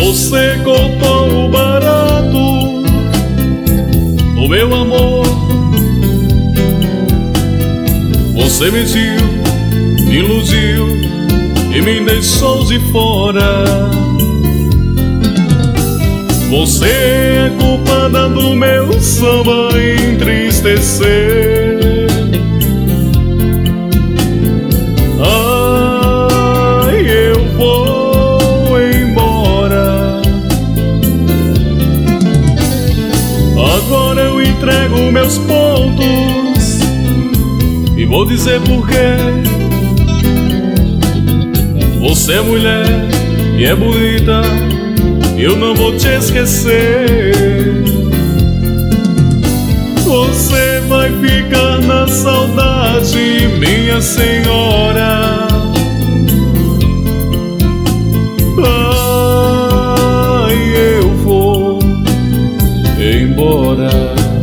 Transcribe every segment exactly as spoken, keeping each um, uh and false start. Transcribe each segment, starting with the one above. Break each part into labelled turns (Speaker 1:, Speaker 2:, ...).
Speaker 1: Você cortou o barato do meu amor. Você mentiu, me iludiu e me deixou de fora. Você é culpada do meu samba entristecer. Ai, eu vou embora. Agora eu entrego meus pontos e vou dizer por quê. Você é mulher e é bonita, eu não vou te esquecer. Você vai ficar na saudade, minha senhora. Ai, eu vou embora.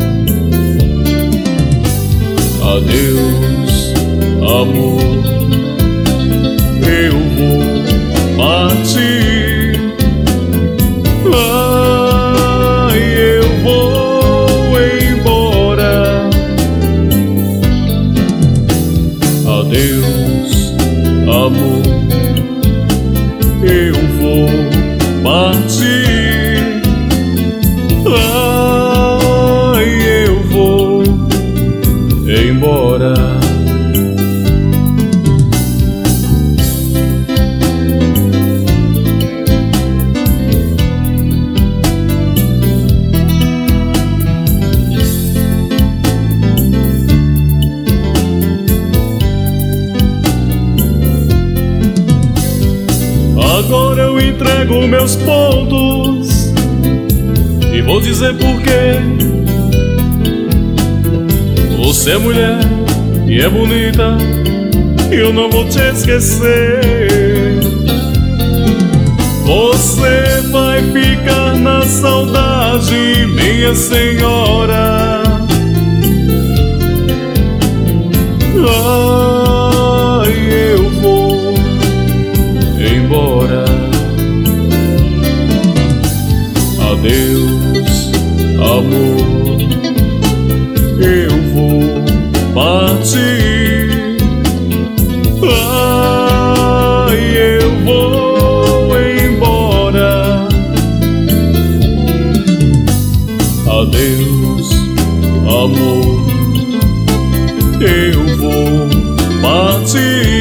Speaker 1: Adeus, amor, eu vou partir. Ai, eu vou embora. Adeus, amor, eu vou partir. Ai, eu vou embora. Agora eu entrego meus pontos e vou dizer por quê. Você é mulher e é bonita, eu não vou te esquecer. Você vai ficar na saudade, minha senhora. Ai, eu vou embora. Adeus, amor, eu vou partir. Ai, eu vou embora. Adeus, amor, eu vou partir.